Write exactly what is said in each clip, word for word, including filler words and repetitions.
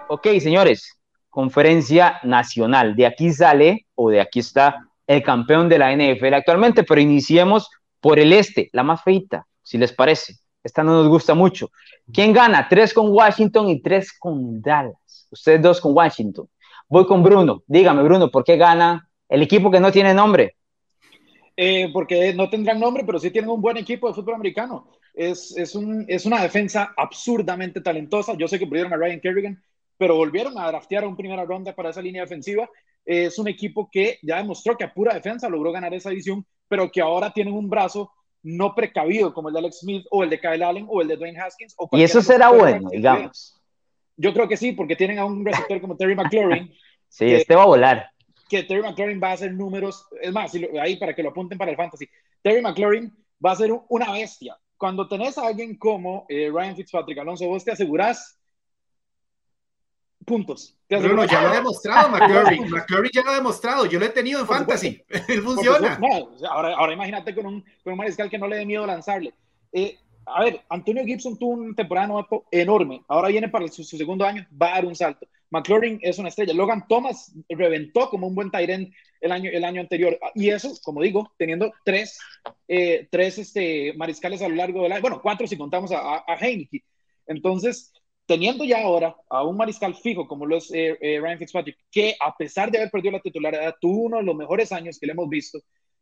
Ok, señores, conferencia nacional. De aquí sale, o de aquí está, el campeón de la N F L actualmente, pero iniciemos por el este, la más feita, si les parece. Esta no nos gusta mucho. ¿Quién gana? Tres con Washington y tres con Dallas. Ustedes dos con Washington. Voy con Bruno. Dígame, Bruno, ¿por qué gana el equipo que no tiene nombre? Eh, porque no tendrán nombre, pero sí tienen un buen equipo de fútbol americano. Es, es, un, es una defensa absurdamente talentosa. Yo sé que perdieron a Ryan Kerrigan, pero volvieron a draftear a un primera ronda para esa línea defensiva. Eh, es un equipo que ya demostró que a pura defensa logró ganar esa división, pero que ahora tienen un brazo no precavido como el de Alex Smith o el de Kyle Allen o el de Dwayne Haskins o Y eso cualquiera de los será bueno, quarterbacks que tuvieron. digamos. Yo creo que sí, porque tienen a un receptor como Terry McLaurin, Sí, que este va a volar. que Terry McLaurin va a hacer números, es más, ahí para que lo apunten para el fantasy, Terry McLaurin va a ser una bestia. Cuando tenés a alguien como eh, Ryan Fitzpatrick, Alonso, vos te asegurás puntos. Te Bruno, asegurás, ya lo ha demostrado McCurry. puntos. McCurry ya lo ha demostrado. Yo lo he tenido en Por supuesto. fantasy. Él Por supuesto. funciona. No, ahora, ahora imagínate con un, con un mariscal que no le dé miedo lanzarle. Eh, a ver, Antonio Gibson tuvo una temporada enorme. Ahora viene para su, su, segundo año, va a dar un salto. McLaurin es una estrella. Logan Thomas reventó como un buen tight end el año, el año anterior. Y eso, como digo, teniendo tres, eh, tres este, mariscales a lo largo del año. Bueno, cuatro si contamos a, a, a Heineke. Entonces, teniendo ya ahora a un mariscal fijo como lo es eh, eh, Ryan Fitzpatrick, que a pesar de haber perdido la titularidad, tuvo uno de los mejores años que le hemos visto,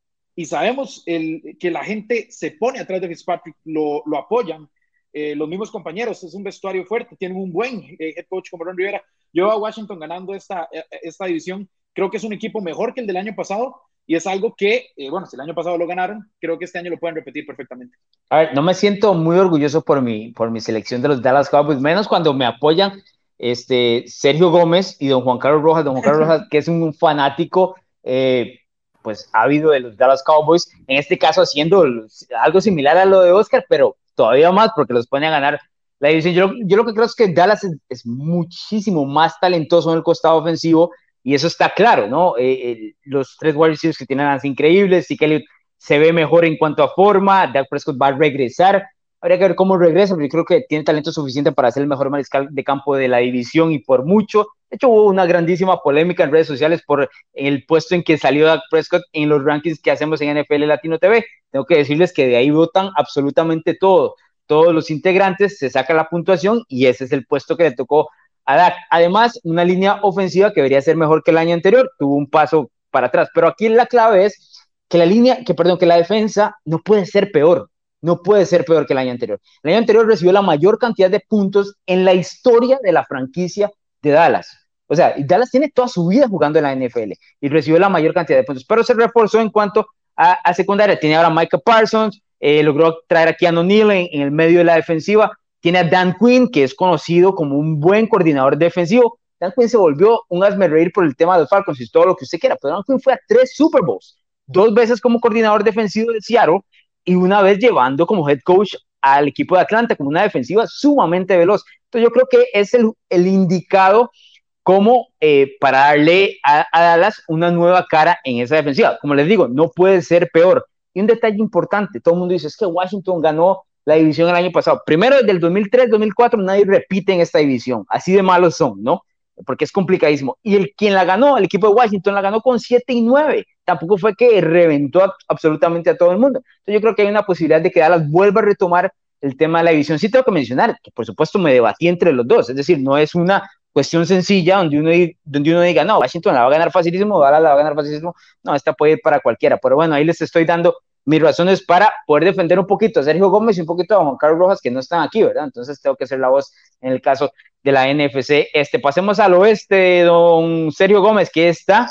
y sabemos el, que la gente se pone atrás de Fitzpatrick, lo, lo apoyan, eh, los mismos compañeros, es un vestuario fuerte, tienen un buen eh, head coach como Ron Rivera. Yo a Washington ganando esta, esta división, creo que es un equipo mejor que el del año pasado, y es algo que, eh, bueno, si el año pasado lo ganaron, creo que este año lo pueden repetir perfectamente. A ver, no me siento muy orgulloso por mi, por mi selección de los Dallas Cowboys, menos cuando me apoyan este, Sergio Gómez y don Juan Carlos Rojas, don Juan Carlos Rojas, que es un fanático eh, pues ávido de los Dallas Cowboys, en este caso haciendo algo similar a lo de Oscar, pero todavía más porque los pone a ganar la división. Yo, yo lo que creo es que Dallas es, es muchísimo más talentoso en el costado ofensivo y eso está claro, ¿no? Eh, eh, los tres wide receivers que tienen las increíbles, sí que se ve mejor en cuanto a forma, Dak Prescott va a regresar, habría que ver cómo regresa, porque creo que tiene talento suficiente para ser el mejor mariscal de campo de la división y por mucho. De hecho, hubo una grandísima polémica en redes sociales por el puesto en que salió Dak Prescott en los rankings que hacemos en N F L Latino T V. Tengo que decirles que de ahí votan absolutamente todo. Todos los integrantes, se saca la puntuación y ese es el puesto que le tocó a Dak. Además, una línea ofensiva que debería ser mejor que el año anterior, tuvo un paso para atrás, pero aquí la clave es que la línea, que perdón, que la defensa no puede ser peor, no puede ser peor que el año anterior. El año anterior recibió la mayor cantidad de puntos en la historia de la franquicia de Dallas. O sea, Dallas tiene toda su vida jugando en la N F L y recibió la mayor cantidad de puntos, pero se reforzó en cuanto a, a secundaria. Tiene ahora a Micah Parsons, eh, logró traer a Keanu Neal en, en el medio de la defensiva. Tiene a Dan Quinn, que es conocido como un buen coordinador defensivo. Dan Quinn se volvió un hazme por el tema de los Falcons y todo lo que usted quiera, pero Dan Quinn fue a tres Super Bowls, dos veces como coordinador defensivo de Seattle y una vez llevando como head coach al equipo de Atlanta como una defensiva sumamente veloz. Entonces yo creo que es el, el indicado como eh, para darle a, a Dallas una nueva cara en esa defensiva. Como les digo, no puede ser peor. Y un detalle importante, todo el mundo dice, es que Washington ganó la división el año pasado. Primero, desde el dos mil tres, dos mil cuatro, nadie repite en esta división. Así de malos son, ¿no? Porque es complicadísimo. Y el quien la ganó, el equipo de Washington, la ganó con siete y nueve. Tampoco fue que reventó a, absolutamente a todo el mundo. Entonces yo creo que hay una posibilidad de que Dallas vuelva a retomar el tema de la división. Sí tengo que mencionar que, por supuesto, me debatí entre los dos. Es decir, no es una cuestión sencilla donde uno, donde uno diga, no, Washington la va a ganar facilísimo, Dallas la va a ganar facilísimo. No, esta puede ir para cualquiera. Pero bueno, ahí les estoy dando mis razones para poder defender un poquito a Sergio Gómez y un poquito a Juan Carlos Rojas, que no están aquí, ¿verdad? Entonces tengo que ser la voz en el caso de la N F C. Este, pasemos al oeste, don Sergio Gómez, que está,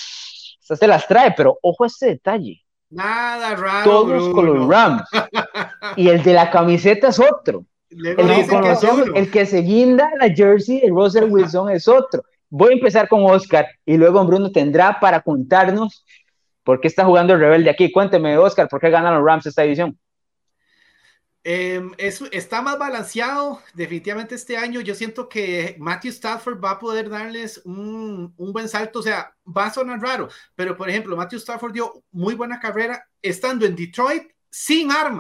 esta se las trae, pero ojo a este detalle. Nada raro, todos Bruno. Con los Rams. Y el de la camiseta es otro. Luego El que, conocemos, que el que se guinda la jersey de Russell Wilson es otro. Voy a empezar con Oscar y luego Bruno tendrá para contarnos por qué está jugando el rebelde aquí. Cuénteme, Oscar, ¿por qué ganan los Rams esta división? Eh, es, está más balanceado definitivamente este año. Yo siento que Matthew Stafford va a poder darles un, un buen salto. O sea, va a sonar raro, pero por ejemplo, Matthew Stafford dio muy buena carrera estando en Detroit sin armas.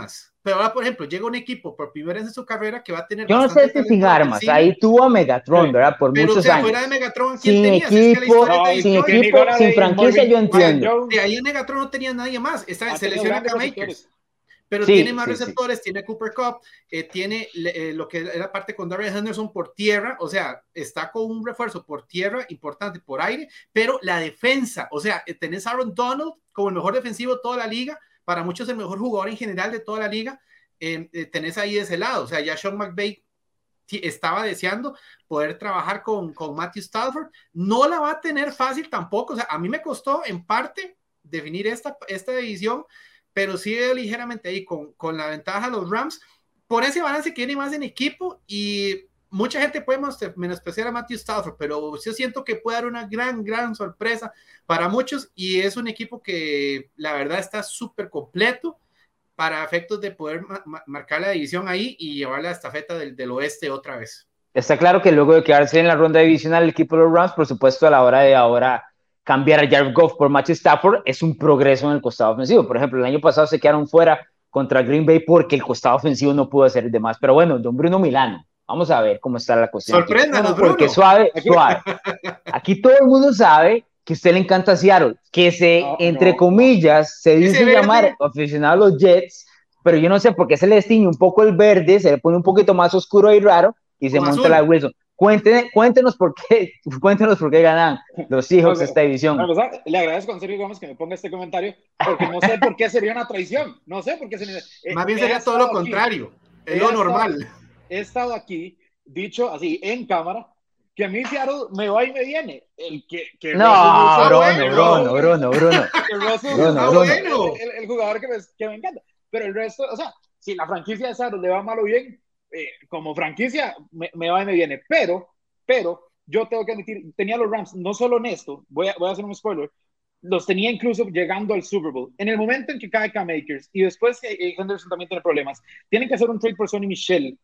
pero ahora, por ejemplo, llega un equipo por primera vez en su carrera que va a tener Yo no sé si sin armas, ofensivo, ahí tuvo a Megatron, ¿verdad? Por pero, muchos o sea, años. fuera de Megatron, ¿quién Sin tenía? Si es que la equipo, historia es de sin Detroit. equipo, sin franquicia, yo entiendo. De ahí en Megatron no tenía nadie más. Esta selecciona Cam Akers. Pero sí, tiene más sí, receptores, sí. tiene Cooper Kupp, eh, tiene eh, lo que era parte con Darrell Henderson por tierra, o sea, está con un refuerzo por tierra importante, por aire, pero la defensa, o sea, eh, tenés a Aaron Donald como el mejor defensivo de toda la liga, para muchos el mejor jugador en general de toda la liga, eh, eh, tenés ahí de ese lado, o sea, ya Sean McVay estaba deseando poder trabajar con, con Matthew Stafford, no la va a tener fácil tampoco, o sea, a mí me costó en parte definir esta, esta división, pero sí ligeramente ahí con, con la ventaja de los Rams, por ese balance que tiene más en equipo, y mucha gente puede menospreciar a Matthew Stafford, pero yo siento que puede dar una gran, gran sorpresa para muchos, y es un equipo que la verdad está súper completo para efectos de poder ma marcar la división ahí y llevar la estafeta del, del oeste otra vez. Está claro que luego de quedarse en la ronda divisional el equipo de los Rams, por supuesto, a la hora de ahora cambiar a Jared Goff por Matthew Stafford es un progreso en el costado ofensivo. Por ejemplo, el año pasado se quedaron fuera contra Green Bay porque el costado ofensivo no pudo hacer de más. Pero bueno, don Bruno Milano, vamos a ver cómo está la cuestión. Sorpréndanos, aquí. Porque Bruno. suave, suave. Aquí todo el mundo sabe que a usted le encanta Seattle, que se, no, entre no, comillas, no. se dice llamar aficionado a los Jets, pero yo no sé por qué se le destiñe un poco el verde, se le pone un poquito más oscuro y raro, y se monta la Wilson. Cuéntenos, cuéntenos por qué, cuéntenos por qué ganan los Seahawks okay. esta división. Bueno, pues, le agradezco a Sergio Gómez que me ponga este comentario, porque no sé por qué sería una traición. No sé por qué sería. Eh, Más bien sería todo lo aquí, contrario. Es lo normal. Estado, he estado aquí, dicho así, en cámara, que a mí Seattle me va y me viene. El que, que no, Russell, Bruno, bueno, Bruno, Bruno, Bruno, que Russell, Bruno, ah, Bruno. Bueno. El, el, el jugador que me, que me encanta. Pero el resto, o sea, si la franquicia de Seattle le va mal o bien, Eh, como franquicia me, me va y me viene, pero, pero yo tengo que admitir, tenía los Rams, no solo en esto, voy a, voy a hacer un spoiler, los tenía incluso llegando al Super Bowl. En el momento en que cae Cam Akers y después que eh, Henderson también tiene problemas, tienen que hacer un trade por Sonny Michel.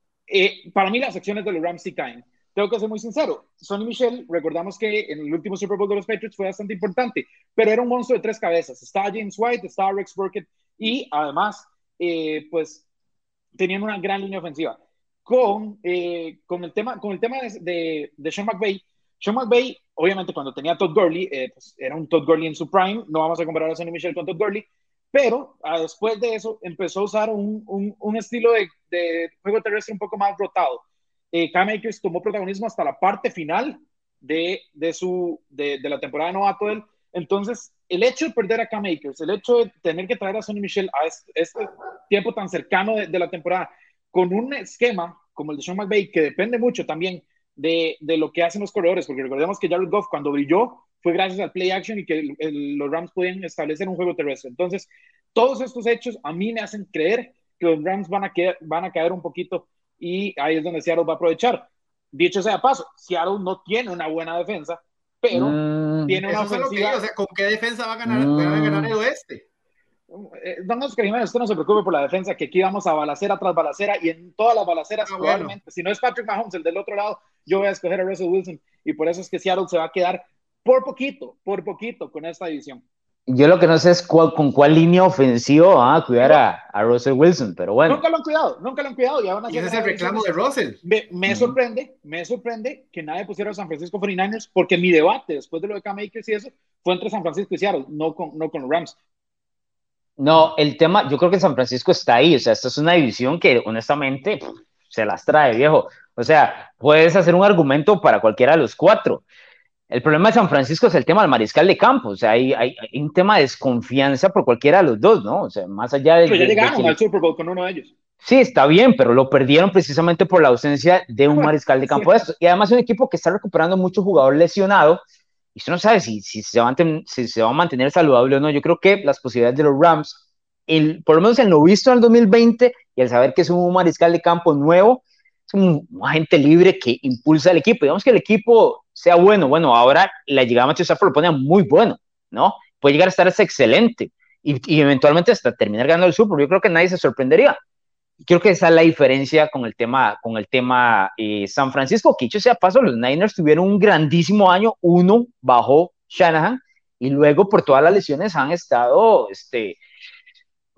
Eh, para mí las acciones de los Rams sí caen. Tengo que ser muy sincero, Sonny Michel, recordamos que en el último Super Bowl de los Patriots fue bastante importante, pero era un monstruo de tres cabezas. Estaba James White, estaba Rex Burkhead y además, eh, pues tenían una gran línea ofensiva. Con, eh, con el tema, con el tema de, de, de Sean McVay, Sean McVay, obviamente cuando tenía a Todd Gurley, eh, pues era un Todd Gurley en su prime, no vamos a comparar a Sonny Michel con Todd Gurley, pero ah, después de eso empezó a usar un, un, un estilo de, de juego terrestre un poco más rotado. Eh, Cam Akers tomó protagonismo hasta la parte final de, de, su, de, de la temporada de novato de él. Entonces, el hecho de perder a Cam Akers, el hecho de tener que traer a Sonny Michel a este, este tiempo tan cercano de, de la temporada, con un esquema como el de Sean McVay, que depende mucho también de, de lo que hacen los corredores, porque recordemos que Jared Goff cuando brilló fue gracias al play action y que el, el, los Rams podían establecer un juego terrestre. Entonces, todos estos hechos a mí me hacen creer que los Rams van a, que, van a caer un poquito y ahí es donde Seattle va a aprovechar. Dicho sea de paso, Seattle no tiene una buena defensa, pero mm, tiene una eso ofensiva. Es lo que, o sea, ¿con qué defensa va a ganar, mm. va a ganar el oeste? Eh, don Oscar Jiménez, usted no se preocupe por la defensa, que aquí vamos a balacera tras balacera y en todas las balaceras ah, probablemente, bueno. si no es Patrick Mahomes el del otro lado, yo voy a escoger a Russell Wilson y por eso es que Seattle se va a quedar por poquito, por poquito con esta división. Yo lo que no sé es cuál, con cuál línea ofensiva van a cuidar a, a Russell Wilson, pero bueno. Nunca lo han cuidado, nunca lo han cuidado. Y, aún así y ese es el reclamo de Russell. Me, me uh-huh. sorprende, me sorprende que nadie pusiera a San Francisco cuarenta y nueve ers, porque mi debate después de lo de Cam Akers y eso fue entre San Francisco y Seattle, no con, no con los Rams. No, el tema, yo creo que San Francisco está ahí, o sea, esta es una división que honestamente pff, se las trae, viejo. O sea, puedes hacer un argumento para cualquiera de los cuatro. El problema de San Francisco es el tema del mariscal de campo, o sea, hay, hay, hay un tema de desconfianza por cualquiera de los dos, ¿no? O sea, más allá de... Pero ya de, llegaron de que... al Super Bowl con uno de ellos. Sí, está bien, pero lo perdieron precisamente por la ausencia de un mariscal de campo. Sí. Y además es un equipo que está recuperando mucho jugador lesionado, y usted no sabe si, si, se va a mantener, si se va a mantener saludable o no. Yo creo que las posibilidades de los Rams, el, por lo menos en lo visto en el dos mil veinte, y el saber que es un mariscal de campo nuevo, es un, un agente libre que impulsa al equipo. Digamos que el equipo sea bueno. Bueno, ahora la llegada de Matthew Stafford lo pone muy bueno, ¿no? Puede llegar a estar ese excelente y, y eventualmente hasta terminar ganando el Super Bowl. Yo creo que nadie se sorprendería. Creo que esa es la diferencia con el tema, con el tema eh, San Francisco. Que dicho sea paso, los Niners tuvieron un grandísimo año, uno bajo Shanahan, y luego por todas las lesiones han estado este,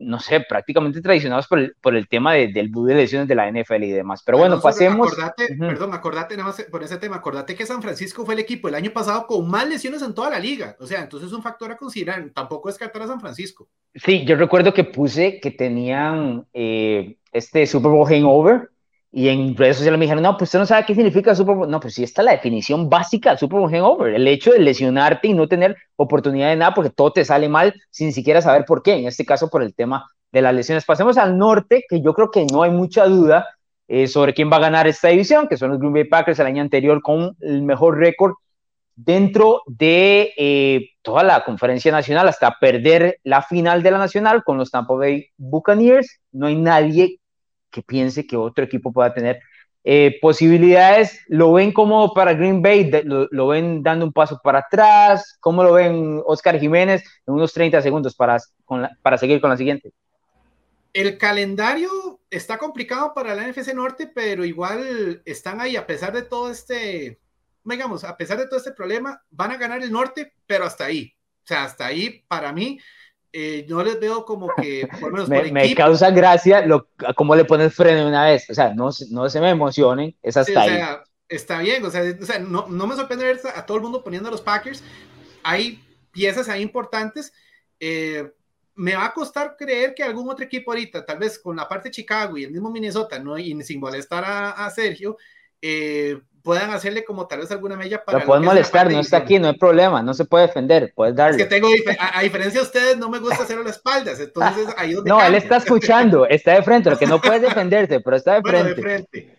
no sé, prácticamente traicionados por el, por el tema de, del boom de lesiones de la N F L y demás. Pero bueno, Alonso, pasemos. Acordate, Uh-huh. perdón, acordate nada más por ese tema, acordate que San Francisco fue el equipo el año pasado con más lesiones en toda la liga. O sea, entonces es un factor a considerar. Tampoco descartar a San Francisco. Sí, yo recuerdo que puse que tenían eh, este Super Bowl hangover y en redes sociales me dijeron, no, pues usted no sabe qué significa Super Bowl. No, pues sí, esta es la definición básica del Super Bowl hangover, el hecho de lesionarte y no tener oportunidad de nada porque todo te sale mal sin siquiera saber por qué, en este caso por el tema de las lesiones. Pasemos al norte, que yo creo que no hay mucha duda eh, sobre quién va a ganar esta división, que son los Green Bay Packers el año anterior con el mejor récord dentro de eh, toda la conferencia nacional hasta perder la final de la nacional con los Tampa Bay Buccaneers. No hay nadie que piense que otro equipo pueda tener eh, posibilidades. ¿Lo ven como para Green Bay? ¿Lo, lo ven dando un paso para atrás? ¿Cómo lo ven Oscar Jiménez? En unos treinta segundos para, con la, para seguir con la siguiente. El calendario está complicado para la N F C Norte, pero igual están ahí a pesar de todo este... digamos, a pesar de todo este problema, van a ganar el norte, pero hasta ahí. O sea, hasta ahí, para mí, eh, no les veo como que, por lo menos me, por me equipo. causa gracia lo, cómo le pones freno una vez. O sea, no, no se me emocionen, es hasta sí, o ahí. sea, está bien, o sea, o sea no, no me sorprende ver a todo el mundo poniendo a los Packers. Hay piezas ahí importantes. Eh, me va a costar creer que algún otro equipo ahorita, tal vez con la parte de Chicago y el mismo Minnesota, ¿no? Y sin molestar a, a Sergio, eh, puedan hacerle como tal vez alguna mella para lo pueden molestar, no está aquí, no hay problema, no se puede defender, puedes darle. Es que tengo, a, a diferencia de ustedes, no me gusta hacerlo a las espaldas, entonces ahí donde no, cambia. él está escuchando, está de frente, lo que no puede defenderse, pero está de bueno, frente. de frente.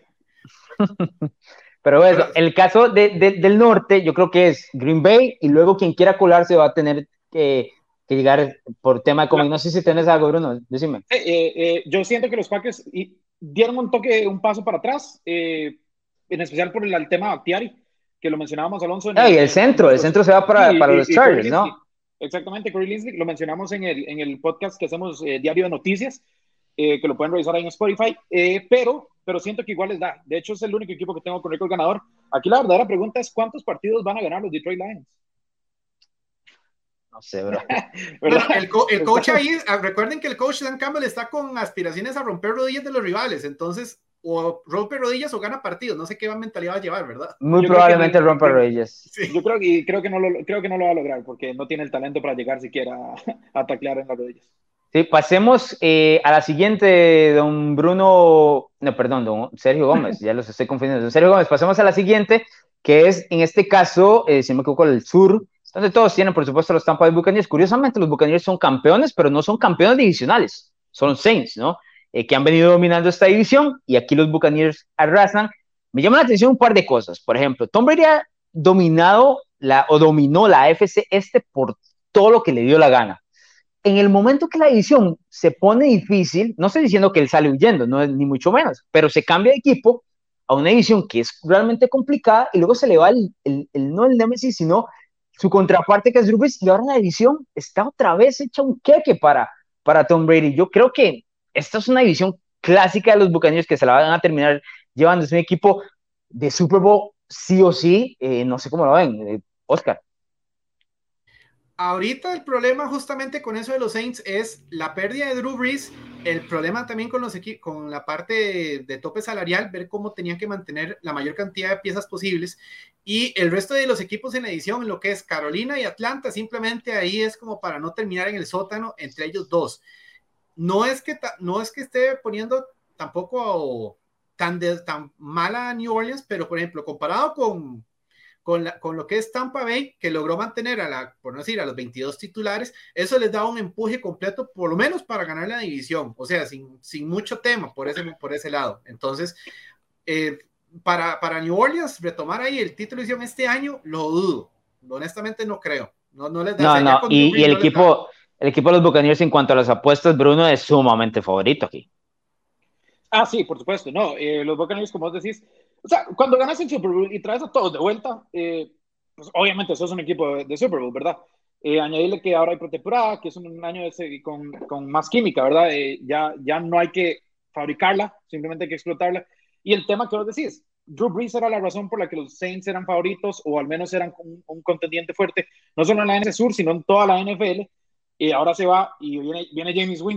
Pero eso, el caso de, de, del norte, yo creo que es Green Bay, y luego quien quiera colarse va a tener que, que llegar por tema de COVID. No sé si tenés algo, Bruno, decime. Eh, eh, yo siento que los Packers dieron un toque, un paso para atrás, eh, en especial por el, el tema de Bakhtiari, que lo mencionábamos, Alonso. En el, el, el centro, en el centro se va para, sí, para y, los y Chargers, ¿no? Exactamente, Corey Linsley, lo mencionamos en el, en el podcast que hacemos, eh, Diario de Noticias, eh, que lo pueden revisar ahí en Spotify, eh, pero, pero siento que igual les da. De hecho, es el único equipo que tengo con récord ganador. Aquí la verdadera pregunta es, ¿cuántos partidos van a ganar los Detroit Lions? No sé, bro. Bueno, el, co el coach ahí, recuerden que el coach Dan Campbell está con aspiraciones a romper rodillas de los rivales, entonces o rompe rodillas o gana partidos, no sé qué mentalidad va a llevar, ¿verdad? Muy yo probablemente no, rompe rodillas. Sí. Yo creo que, creo, que no lo, creo que no lo va a lograr porque no tiene el talento para llegar siquiera a, a taclear en las rodillas. Sí, pasemos eh, a la siguiente, don Bruno, no, perdón, don Sergio Gómez, ya los estoy confundiendo, don Sergio Gómez, pasemos a la siguiente, que es en este caso, eh, si no me equivoco, el sur, donde todos tienen, por supuesto, los Tampa Bay Buccaneers. Curiosamente, los Buccaneers son campeones, pero no son campeones divisionales, son Saints, ¿no? Eh, que han venido dominando esta división, y aquí los Buccaneers arrasan. Me llama la atención un par de cosas. Por ejemplo, Tom Brady ha dominado la, o dominó la A F C Este por todo lo que le dio la gana. En el momento que la división se pone difícil, no estoy diciendo que él sale huyendo, no, ni mucho menos, pero se cambia de equipo a una división que es realmente complicada y luego se le va el, el, el no el Nemesis, sino su contraparte que es Drew Brees, y ahora la división está otra vez hecha un queque para, para Tom Brady. Yo creo que esta es una división clásica de los Buccaneers que se la van a terminar llevando. Es un equipo de Super Bowl sí o sí, eh, no sé cómo lo ven, eh, Oscar. Ahorita el problema justamente con eso de los Saints es la pérdida de Drew Brees, el problema también con, los con la parte de, de tope salarial, ver cómo tenían que mantener la mayor cantidad de piezas posibles, y el resto de los equipos en la edición, en lo que es Carolina y Atlanta, simplemente ahí es como para no terminar en el sótano entre ellos dos. No es que, no es que esté poniendo tampoco tan, de, tan mala a New Orleans, pero por ejemplo, comparado con... Con, la, con lo que es Tampa Bay, que logró mantener a la, por no decir, a los veintidós titulares, eso les da un empuje completo, por lo menos para ganar la división, o sea, sin, sin mucho tema por ese, por ese lado. Entonces, eh, para, para New Orleans, retomar ahí el título de división este año, lo dudo, honestamente no creo, no, no les da. No, o sea, no, y, y el, no equipo, el equipo de los Buccaneers en cuanto a las apuestas, Bruno es sumamente favorito aquí. Ah, sí, por supuesto, no, eh, los Buccaneers, como vos decís, o sea, cuando ganas el Super Bowl y traes a todos de vuelta, eh, pues obviamente sos un equipo de, de Super Bowl, ¿verdad? Eh, añadirle que ahora hay pretemporada, que es un, un año de, con, con más química, ¿verdad? Eh, ya, ya no hay que fabricarla, simplemente hay que explotarla. Y el tema que vos decís, Drew Brees era la razón por la que los Saints eran favoritos, o al menos eran un, un contendiente fuerte, no solo en la N F C Sur, sino en toda la N F L. Y ahora se va y viene, viene James Winston.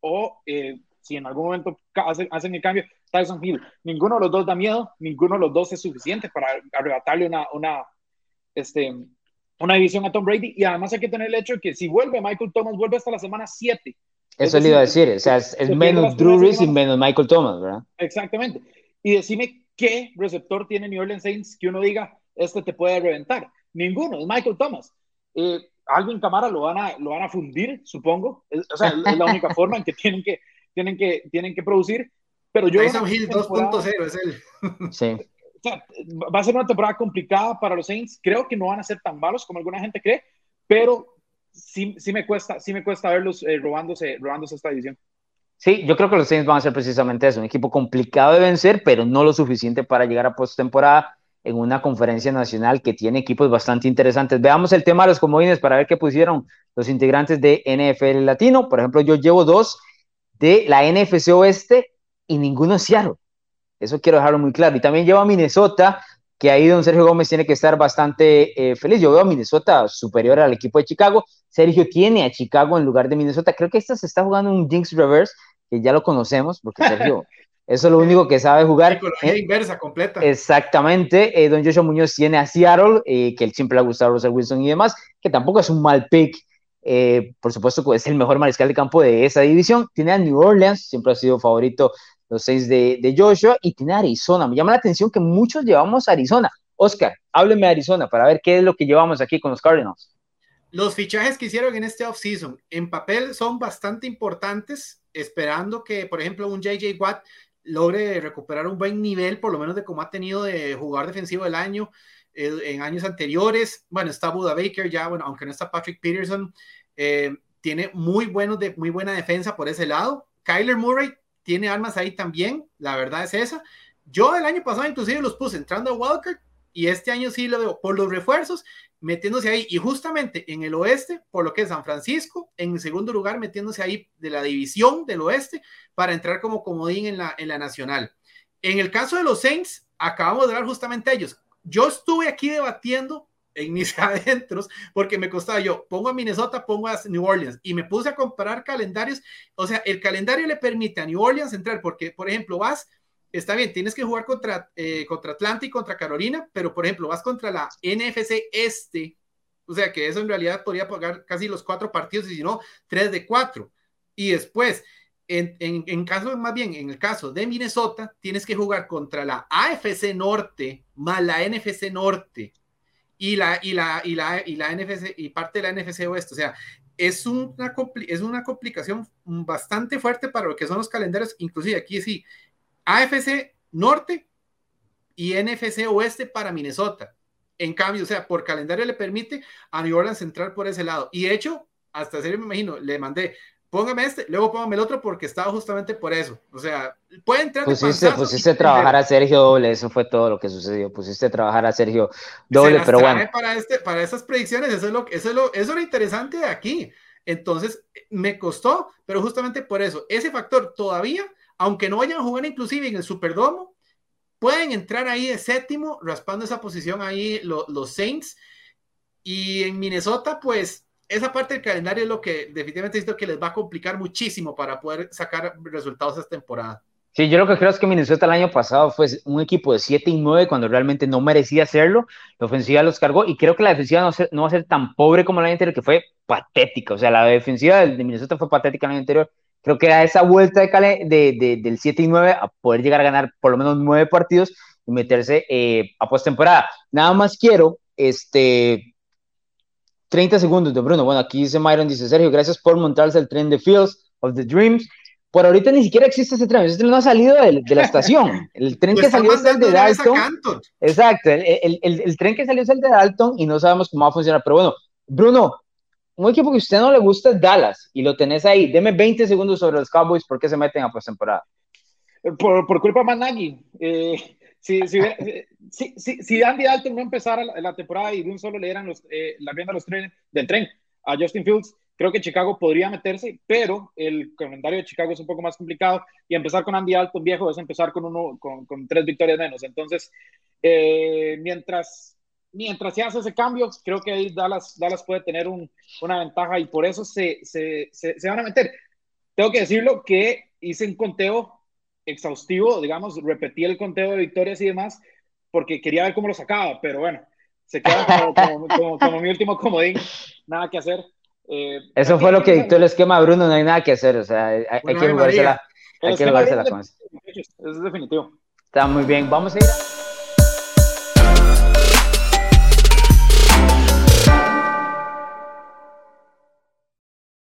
o eh, si en algún momento hacen, hacen el cambio, Tyson Hill. Ninguno de los dos da miedo, ninguno de los dos es suficiente para arrebatarle una, una, este, una división a Tom Brady, y además hay que tener el hecho de que si vuelve, Michael Thomas vuelve hasta la semana siete. Eso le iba a decir, o sea, es, es menos Drew Brees y menos Michael Thomas, ¿verdad? Exactamente. Y decime qué receptor tiene New Orleans Saints que uno diga, este te puede reventar. Ninguno, es Michael Thomas. Eh, Alvin Kamara lo van a, lo van a fundir, supongo. Es, o sea, es la única forma en que tienen que, tienen que, tienen que producir. Pero yo Tyson Hill dos punto cero es él. Sí. O sea, va a ser una temporada complicada para los Saints. Creo que no van a ser tan malos como alguna gente cree, pero sí, sí me cuesta, sí me cuesta verlos eh, robándose, robándose esta división. Sí, yo creo que los Saints van a ser precisamente eso, un equipo complicado de vencer, pero no lo suficiente para llegar a postemporada en una conferencia nacional que tiene equipos bastante interesantes. Veamos el tema de los comodines para ver qué pusieron los integrantes de N F L Latino. Por ejemplo, yo llevo dos de la N F C Oeste y ninguno es Seattle. Eso quiero dejarlo muy claro. Y también llevo a Minnesota, que ahí don Sergio Gómez tiene que estar bastante eh, feliz. Yo veo a Minnesota superior al equipo de Chicago. Sergio tiene a Chicago en lugar de Minnesota. Creo que esta se está jugando un Jinx Reverse, que ya lo conocemos, porque Sergio, eso es lo único que sabe jugar. Psicología eh, inversa, completa. Exactamente. Eh, don Joshua Muñoz tiene a Seattle, eh, que él siempre le ha gustado a Russell Wilson y demás, que tampoco es un mal pick. Eh, por supuesto que es el mejor mariscal de campo de esa división. Tiene a New Orleans, siempre ha sido favorito los seis de, de Joshua, y tiene a Arizona. Me llama la atención que muchos llevamos a Arizona. Oscar, hábleme de Arizona para ver qué es lo que llevamos aquí con los Cardinals. Los fichajes que hicieron en este offseason en papel son bastante importantes, esperando que, por ejemplo, un J J Watt logre recuperar un buen nivel, por lo menos de cómo ha tenido de jugador defensivo del año eh, en años anteriores. Bueno, está Buda Baker ya, bueno, aunque no está Patrick Peterson, eh, tiene muy, bueno de, muy buena defensa por ese lado. Kyler Murray tiene armas ahí también, la verdad es esa. Yo el año pasado inclusive los puse entrando a Wildcard, y este año sí lo veo por los refuerzos, metiéndose ahí, y justamente en el oeste, por lo que es San Francisco, en segundo lugar, metiéndose ahí de la división del oeste, para entrar como comodín en la, en la nacional. En el caso de los Saints, acabamos de hablar justamente de ellos. Yo estuve aquí debatiendo en mis adentros, porque me costaba, yo pongo a Minnesota, pongo a New Orleans, y me puse a comparar calendarios. O sea, el calendario le permite a New Orleans entrar, porque, por ejemplo, vas, está bien, tienes que jugar contra, eh, contra Atlanta y contra Carolina, pero, por ejemplo, vas contra la N F C Este, o sea, que eso en realidad podría pagar casi los cuatro partidos, y si no, tres de cuatro, y después, en, en, en caso, más bien, en el caso de Minnesota, tienes que jugar contra la A F C Norte, más la N F C Norte, y la, y la, y la, y la N F C, y parte de la N F C Oeste. O sea, es una, es una complicación bastante fuerte para lo que son los calendarios. Inclusive aquí sí, A F C Norte y N F C Oeste para Minnesota. En cambio, o sea, por calendario le permite a New Orleans entrar por ese lado. Y de hecho, hasta serio me imagino, le mandé, póngame este, luego póngame el otro, porque estaba justamente por eso. O sea, puede entrar de pusiste, panzazo. Pusiste a trabajar a Sergio doble, eso fue todo lo que sucedió. Pusiste a trabajar a Sergio doble, se las pero trae bueno. Para, este, para esas predicciones, eso es, lo, eso, es lo, eso es lo interesante de aquí. Entonces, me costó, pero justamente por eso, ese factor todavía, aunque no vayan a jugar inclusive en el Superdomo, pueden entrar ahí de séptimo, raspando esa posición ahí lo, los Saints. Y en Minnesota, pues, esa parte del calendario es lo que definitivamente siento que les va a complicar muchísimo para poder sacar resultados esta temporada. Sí, yo lo que creo es que Minnesota el año pasado fue un equipo de siete y nueve cuando realmente no merecía hacerlo. La ofensiva los cargó, y creo que la defensiva no, ser, no va a ser tan pobre como el año anterior, que fue patética. O sea, la defensiva de, de Minnesota fue patética el año anterior. Creo que a esa vuelta de, de, de, del siete y nueve a poder llegar a ganar por lo menos nueve partidos y meterse eh, a postemporada. Nada más quiero, este, treinta segundos de Bruno. Bueno, aquí dice Myron, dice Sergio, gracias por montarse el tren de Fields of the Dreams. Por ahorita ni siquiera existe ese tren, ese tren no ha salido de, de la estación. El tren que salió es el de Dalton. Exacto, el, el, el, el tren que salió es el de Dalton y no sabemos cómo va a funcionar. Pero bueno, Bruno, un equipo que a usted no le gusta es Dallas y lo tenés ahí. Deme veinte segundos sobre los Cowboys, ¿por qué se meten a postemporada? Por, por culpa de Matt Nagy. Eh, si, si, si, si, si Andy Dalton no empezara la, la temporada y de un solo le dieran los, eh, la rienda los tren, del tren a Justin Fields, creo que Chicago podría meterse, pero el calendario de Chicago es un poco más complicado, y empezar con Andy Dalton viejo es empezar con, uno, con, con tres victorias menos. Entonces, eh, mientras, mientras se hace ese cambio, creo que ahí Dallas, Dallas puede tener un, una ventaja, y por eso se, se, se, se van a meter. tengo que decirlo que hice un conteo exhaustivo, digamos, repetí el conteo de victorias y demás, porque quería ver cómo lo sacaba, pero bueno, se quedan como, como, como, como mi último comodín, nada que hacer. Eh, Eso fue lo que dictó el esquema de Bruno, no hay nada que hacer, o sea, hay, hay que jugársela, hay que jugársela con eso. Eso es definitivo. Está muy bien, vamos a ir a...